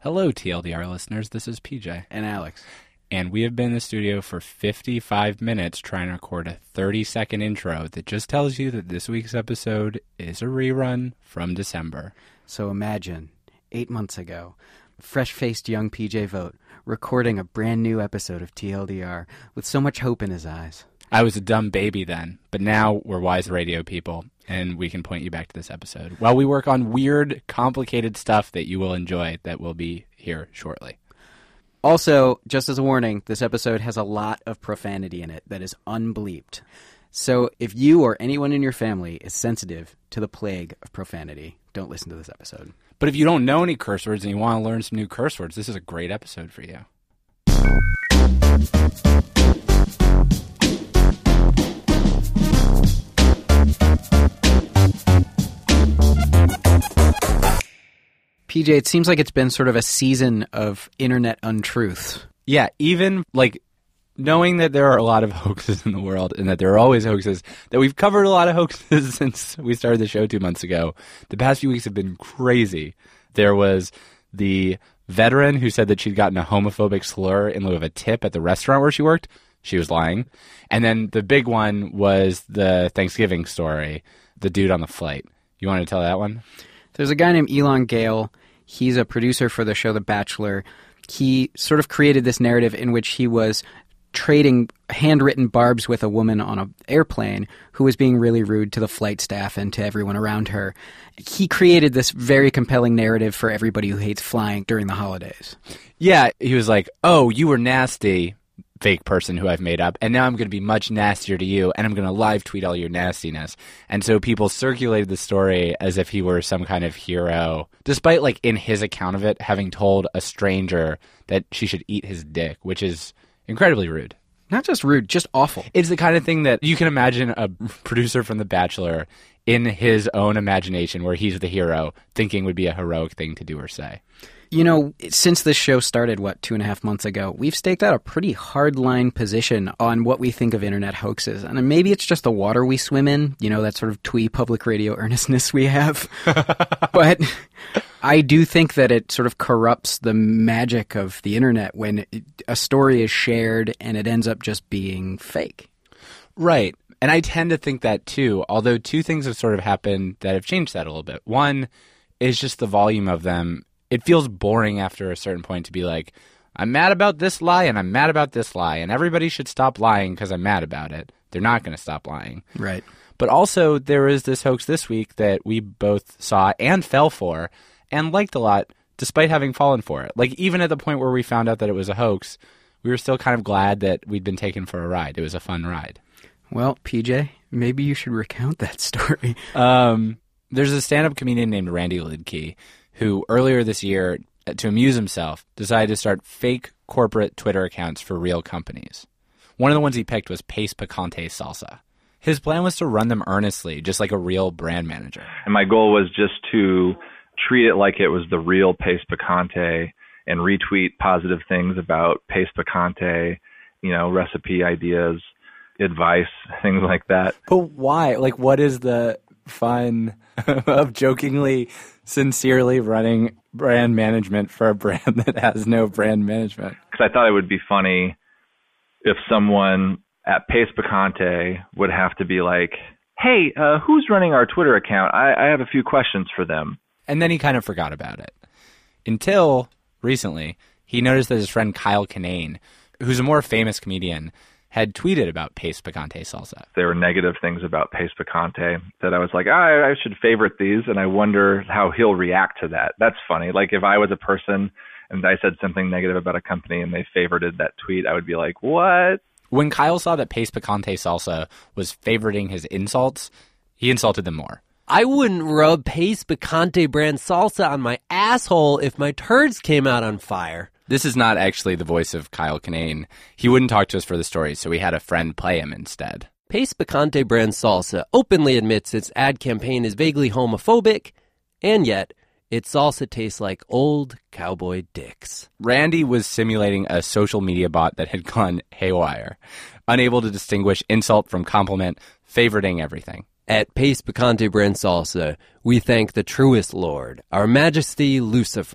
Hello, TLDR listeners. This is PJ. And Alex. And we have been in the studio for 55 minutes trying to record a 30-second intro that just tells you that this week's episode is a rerun from December. So imagine, 8 months ago, fresh-faced young PJ Vogt recording a brand new episode of TLDR with so much hope in his eyes. I was a dumb baby then, but now we're wise radio people, and we can point you back to this episode while we work on weird, complicated stuff that you will enjoy that will be here shortly. Also, just as a warning, this episode has a lot of profanity in it that is unbleeped. So if you or anyone in your family is sensitive to the plague of profanity, don't listen to this episode. But if you don't know any curse words and you want to learn some new curse words, this is a great episode for you. PJ, it seems like it's been sort of a season of internet untruth. Yeah, even knowing that there are a lot of hoaxes in the world and that there are always hoaxes, that we've covered a lot of hoaxes since we started the show 2 months ago. The past few weeks have been crazy. There was the veteran who said that she'd gotten a homophobic slur in lieu of a tip at the restaurant where she worked. She was lying. And then the big one was the Thanksgiving story, the dude on the flight. You want to tell that one? There's a guy named Elon Gale. He's a producer for the show The Bachelor. He sort of created this narrative in which he was trading handwritten barbs with a woman on an airplane who was being really rude to the flight staff and to everyone around her. He created this very compelling narrative for everybody who hates flying during the holidays. Yeah, he was like, oh, you were nasty, fake person who I've made up, and now I'm going to be much nastier to you, and I'm going to live tweet all your nastiness. And so people circulated the story as if he were some kind of hero, despite, in his account of it, having told a stranger that she should eat his dick, which is incredibly rude. Not just rude, just awful. It's the kind of thing that you can imagine a producer from The Bachelor in his own imagination, where he's the hero, thinking would be a heroic thing to do or say. You know, since this show started, 2.5 months ago, we've staked out a pretty hardline position on what we think of internet hoaxes. And maybe it's just the water we swim in, that sort of twee public radio earnestness we have. But I do think that it sort of corrupts the magic of the internet when a story is shared and it ends up just being fake. Right. And I tend to think that too, although two things have sort of happened that have changed that a little bit. One is just the volume of them. It feels boring after a certain point to be like, I'm mad about this lie and I'm mad about this lie, and everybody should stop lying because I'm mad about it. They're not going to stop lying. Right. But also there is this hoax this week that we both saw and fell for and liked a lot despite having fallen for it. Even at the point where we found out that it was a hoax, we were still kind of glad that we'd been taken for a ride. It was a fun ride. Well, PJ, maybe you should recount that story. There's a stand-up comedian named Randy Lidke who earlier this year, to amuse himself, decided to start fake corporate Twitter accounts for real companies. One of the ones he picked was Pace Picante Salsa. His plan was to run them earnestly, just like a real brand manager. And my goal was just to treat it like it was the real Pace Picante and retweet positive things about Pace Picante, recipe ideas, advice, things like that. But why? What is the fun of jokingly, sincerely running brand management for a brand that has no brand management? Because I thought it would be funny if someone at Pace Picante would have to be like, hey, who's running our Twitter account? I have a few questions for them. And then he kind of forgot about it. Until recently, he noticed that his friend Kyle Kinane, who's a more famous comedian, had tweeted about Pace Picante Salsa. There were negative things about Pace Picante that I was like, I should favorite these, and I wonder how he'll react to that. That's funny. If I was a person and I said something negative about a company and they favorited that tweet, I would be like, what? When Kyle saw that Pace Picante Salsa was favoriting his insults, he insulted them more. I wouldn't rub Pace Picante brand salsa on my asshole if my turds came out on fire. This is not actually the voice of Kyle Kinane. He wouldn't talk to us for the story, so we had a friend play him instead. Pace Picante brand salsa openly admits its ad campaign is vaguely homophobic, and yet its salsa tastes like old cowboy dicks. Randy was simulating a social media bot that had gone haywire, unable to distinguish insult from compliment, favoriting everything. At Pace Picante brand salsa, we thank the truest Lord, our Majesty Lucifer,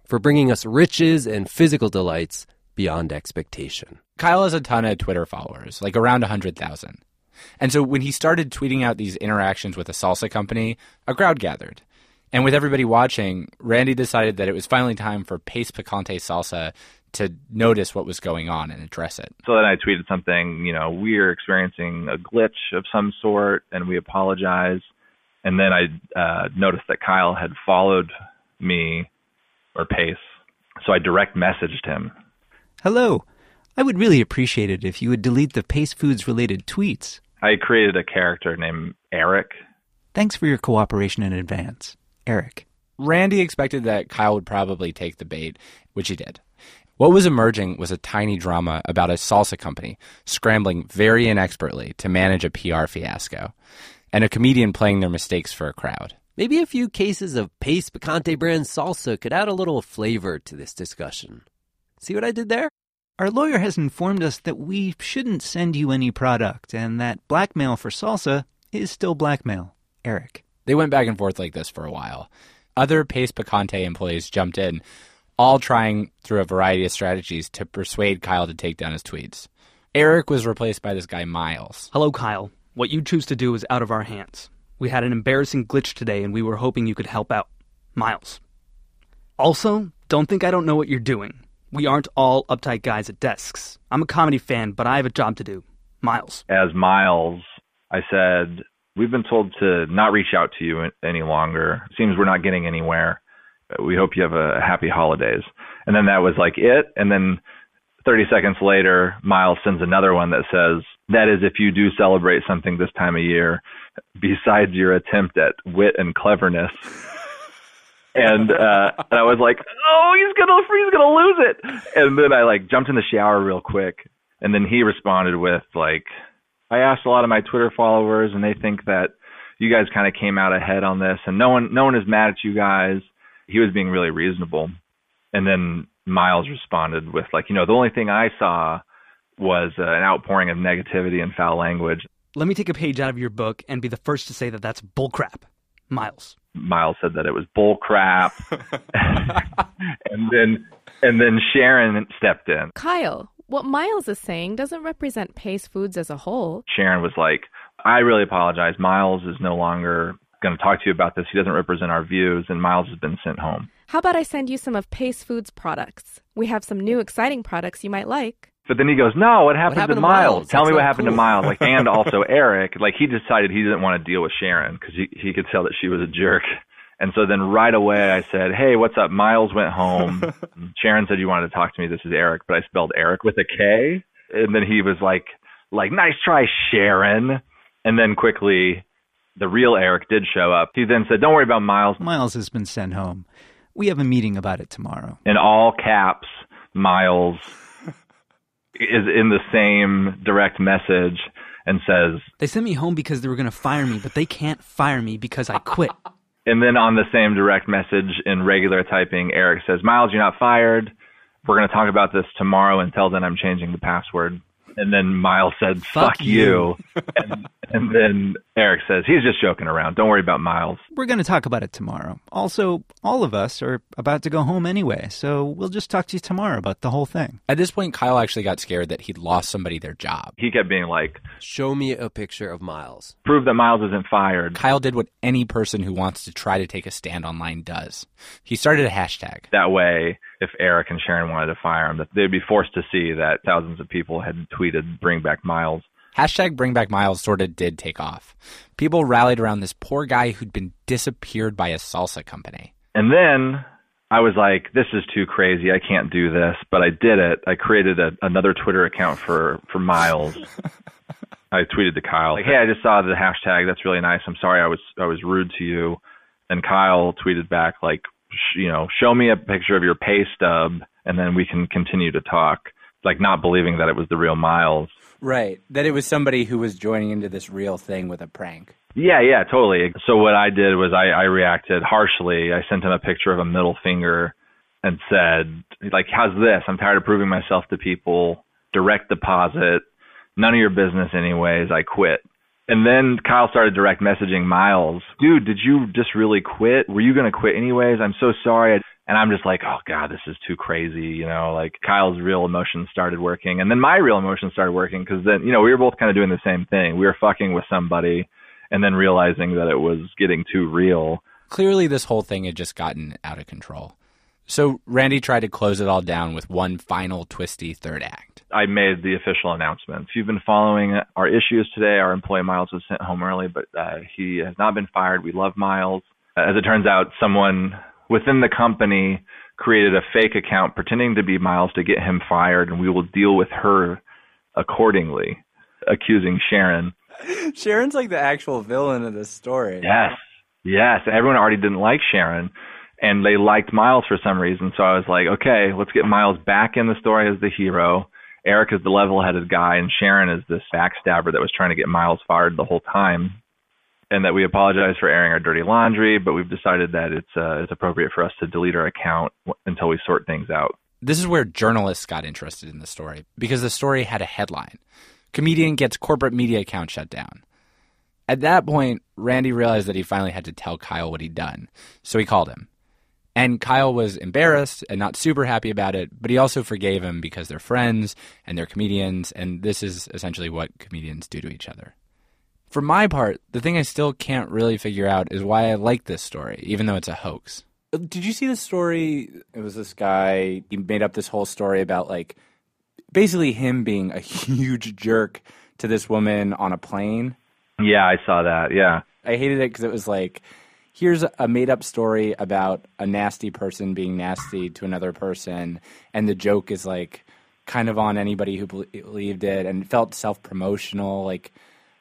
for bringing us riches and physical delights beyond expectation. Kyle has a ton of Twitter followers, like around 100,000. And so when he started tweeting out these interactions with a salsa company, a crowd gathered. And with everybody watching, Randy decided that it was finally time for Pace Picante Salsa to notice what was going on and address it. So then I tweeted something, we're experiencing a glitch of some sort and we apologize. And then I noticed that Kyle had followed me, or Pace. So I direct messaged him. Hello. I would really appreciate it if you would delete the Pace Foods related tweets. I created a character named Eric. Thanks for your cooperation in advance, Eric. Randy expected that Kyle would probably take the bait, which he did. What was emerging was a tiny drama about a salsa company scrambling very inexpertly to manage a PR fiasco, and a comedian playing their mistakes for a crowd. Maybe a few cases of Pace Picante brand salsa could add a little flavor to this discussion. See what I did there? Our lawyer has informed us that we shouldn't send you any product and that blackmail for salsa is still blackmail, Eric. They went back and forth like this for a while. Other Pace Picante employees jumped in, all trying through a variety of strategies to persuade Kyle to take down his tweets. Eric was replaced by this guy, Miles. Hello, Kyle. What you choose to do is out of our hands. We had an embarrassing glitch today, and we were hoping you could help out. Miles. Also, don't think I don't know what you're doing. We aren't all uptight guys at desks. I'm a comedy fan, but I have a job to do. Miles. As Miles, I said, we've been told to not reach out to you any longer. Seems we're not getting anywhere. We hope you have a happy holidays. And then that was like it. And then 30 seconds later, Miles sends another one that says, that is if you do celebrate something this time of year, besides your attempt at wit and cleverness. And I was like, oh, he's gonna lose it. And then I jumped in the shower real quick. And then he responded with I asked a lot of my Twitter followers and they think that you guys kind of came out ahead on this and no one is mad at you guys. He was being really reasonable. And then Miles responded with the only thing I saw was an outpouring of negativity and foul language. Let me take a page out of your book and be the first to say that that's bullcrap. Miles. Miles said that it was bullcrap. and then Sharon stepped in. Kyle, what Miles is saying doesn't represent Pace Foods as a whole. Sharon was like, I really apologize. Miles is no longer going to talk to you about this. He doesn't represent our views, and Miles has been sent home. How about I send you some of Pace Foods products? We have some new exciting products you might like. But then he goes, no, what happened to Miles? Tell me what happened to Miles. And also Eric, he decided he didn't want to deal with Sharon because he could tell that she was a jerk. And so then right away I said, hey, what's up? Miles went home. Sharon said you wanted to talk to me. This is Eric, but I spelled Eric with a K. And then he was like, nice try, Sharon. And then quickly the real Eric did show up. He then said, don't worry about Miles. Miles has been sent home. We have a meeting about it tomorrow. In all caps, Miles is in the same direct message and says, they sent me home because they were going to fire me, but they can't fire me because I quit. And then on the same direct message in regular typing, Eric says, Miles, you're not fired. We're going to talk about this tomorrow. Until then, I'm changing the password. And then Miles said, fuck you. And then Eric says, he's just joking around. Don't worry about Miles. We're going to talk about it tomorrow. Also, all of us are about to go home anyway, so we'll just talk to you tomorrow about the whole thing. At this point, Kyle actually got scared that he'd lost somebody their job. He kept being like, show me a picture of Miles. Prove that Miles isn't fired. Kyle did what any person who wants to try to take a stand online does. He started a hashtag. That way, if Eric and Sharon wanted to fire him, that they'd be forced to see that thousands of people had tweeted, bring back Miles. Hashtag Bring Back Miles sort of did take off. People rallied around this poor guy who'd been disappeared by a salsa company. And then I was like, this is too crazy. I can't do this. But I did it. I created another Twitter account for Miles. I tweeted to Kyle, hey, I just saw the hashtag. That's really nice. I'm sorry I was rude to you. And Kyle tweeted back, show me a picture of your pay stub, and then we can continue to talk. Not believing that it was the real Miles. Right. That it was somebody who was joining into this real thing with a prank. Yeah, totally. So what I did was I reacted harshly. I sent him a picture of a middle finger and said, how's this? I'm tired of proving myself to people. Direct deposit. None of your business anyways. I quit. And then Kyle started direct messaging Miles. Dude, did you just really quit? Were you going to quit anyways? I'm so sorry. And I'm just like, oh God, this is too crazy. You know, like Kyle's real emotions started working. And then my real emotions started working because then, you know, we were both kind of doing the same thing. We were fucking with somebody and then realizing that it was getting too real. Clearly, this whole thing had just gotten out of control. So Randy tried to close it all down with one final twisty third act. I made the official announcement. If you've been following our issues today, our employee Miles was sent home early, but he has not been fired. We love Miles. As it turns out, someone within the company created a fake account pretending to be Miles to get him fired, and we will deal with her accordingly, accusing Sharon. Sharon's like the actual villain of this story. Yes. Everyone already didn't like Sharon, and they liked Miles for some reason. So I was like, okay, let's get Miles back in the story as the hero. Eric is the level-headed guy, and Sharon is this backstabber that was trying to get Miles fired the whole time. And that we apologize for airing our dirty laundry, but we've decided that it's appropriate for us to delete our account until we sort things out. This is where journalists got interested in the story, because the story had a headline. Comedian gets corporate media account shut down. At that point, Randy realized that he finally had to tell Kyle what he'd done, so he called him. And Kyle was embarrassed and not super happy about it, but he also forgave him because they're friends and they're comedians, and this is essentially what comedians do to each other. For my part, the thing I still can't really figure out is why I like this story, even though it's a hoax. Did you see the story? It was this guy, he made up this whole story about, like, basically him being a huge jerk to this woman on a plane. Yeah, I saw that, yeah. I hated it because it was like, here's a made-up story about a nasty person being nasty to another person, and the joke is, like, kind of on anybody who believed it, and it felt self-promotional, like...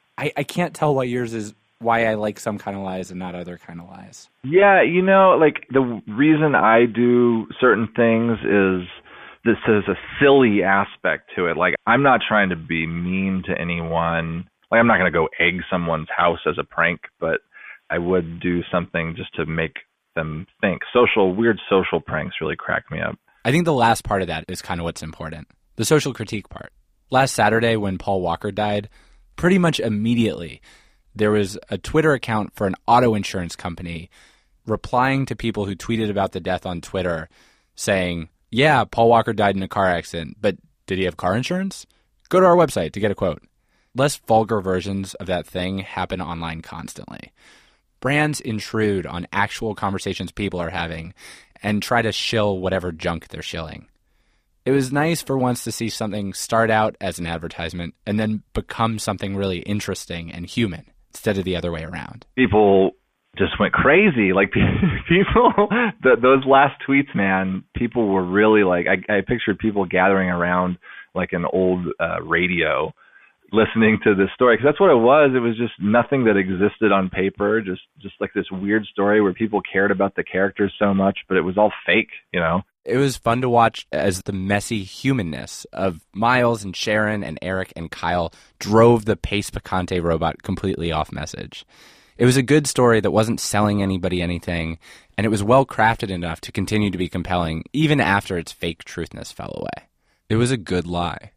I can't tell what yours is, why I like some kind of lies and not other kind of lies. Yeah, you know, like the reason I do certain things is this is a silly aspect to it. Like I'm not trying to be mean to anyone. Like I'm not going to go egg someone's house as a prank, but I would do something just to make them think. Weird social pranks really crack me up. I think the last part of that is kind of what's important. The social critique part. Last Saturday when Paul Walker died, pretty much immediately, there was a Twitter account for an auto insurance company replying to people who tweeted about the death on Twitter saying, yeah, Paul Walker died in a car accident, but did he have car insurance? Go to our website to get a quote. Less vulgar versions of that thing happen online constantly. Brands intrude on actual conversations people are having and try to shill whatever junk they're shilling. It was nice for once to see something start out as an advertisement and then become something really interesting and human instead of the other way around. People just went crazy. Like people, those last tweets, man, people were really like, I pictured people gathering around like an old radio listening to this story. Because that's what it was. It was just nothing that existed on paper, just like this weird story where people cared about the characters so much, but it was all fake, you know? It was fun to watch as the messy humanness of Miles and Sharon and Eric and Kyle drove the Pace Picante robot completely off message. It was a good story that wasn't selling anybody anything, and it was well crafted enough to continue to be compelling even after its fake truthness fell away. It was a good lie.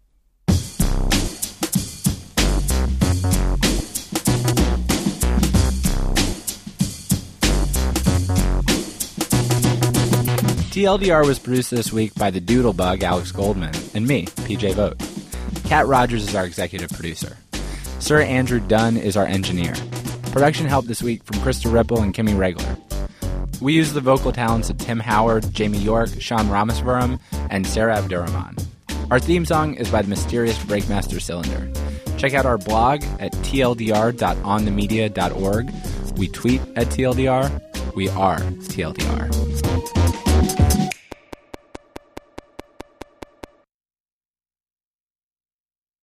TLDR was produced this week by the Doodlebug, Alex Goldman, and me, PJ Vogt. Kat Rogers is our executive producer. Sir Andrew Dunn is our engineer. Production help this week from Krista Ripple and Kimmy Regler. We use the vocal talents of Tim Howard, Jamie York, Sean Ramasvaram, and Sarah Abdurrahman. Our theme song is by the mysterious Breakmaster Cylinder. Check out our blog at tldr.onthemedia.org. We tweet at TLDR. We are TLDR.